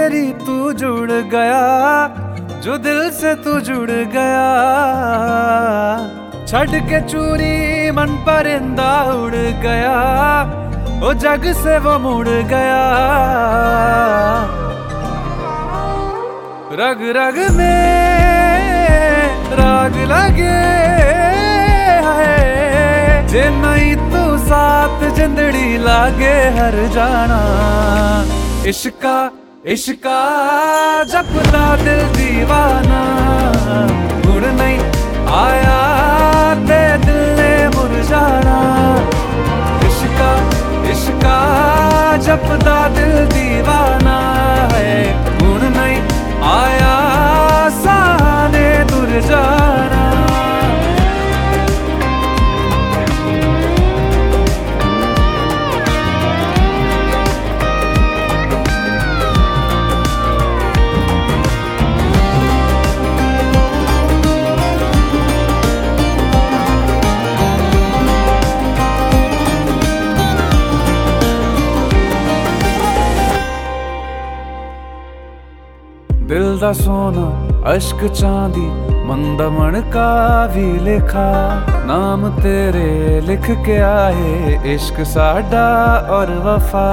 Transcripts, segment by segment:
तेरी तू जुड़ गया, जो दिल से तू जुड़ गया। छड़ के चूरी मन परिंदा उड़ गया, ओ जग से वो मुड़ गया। रग रग में राग लगे है, जे नहीं तू साथ जिंदड़ी लागे हर जाना। इश्का इश्का जपदा दिल दीवाना, गुण नहीं आया ते दिल ने मुरझाना। इश्का इश्का जपदा दिल दीवाना है, गुण नहीं आया साने दूर जाना। दिल दा सोना अश्क चांदी मंदा मणका भी लिखा, नाम तेरे लिख के आए इश्क साडा और वफा।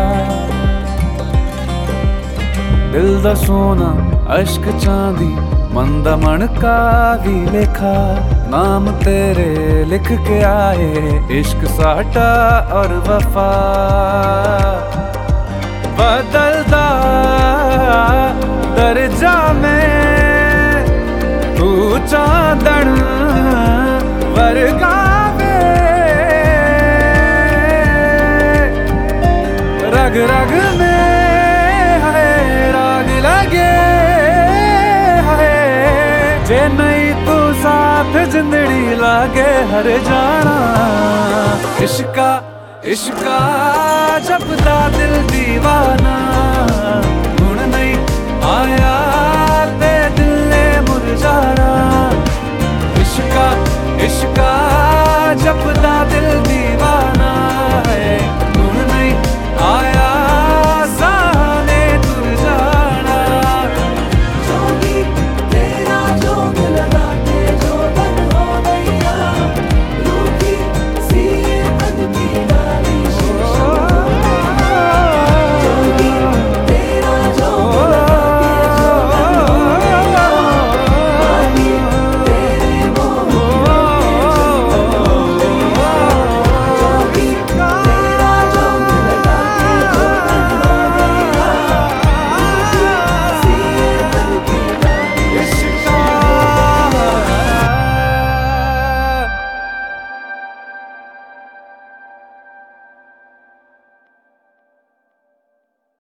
दिल दा सोना अश्क चांदी मंदा मणका भी लिखा, नाम तेरे लिख के आए इश्क साडा और वफा। बदलदा दर्जा में तू चांदन वर्गा वे, रग रग में है राग लगे है, जे नहीं तू साथ जिंदड़ी लागे हर जाना। इश्का इश्का जपदा दिल दीवाना, गुण नहीं आया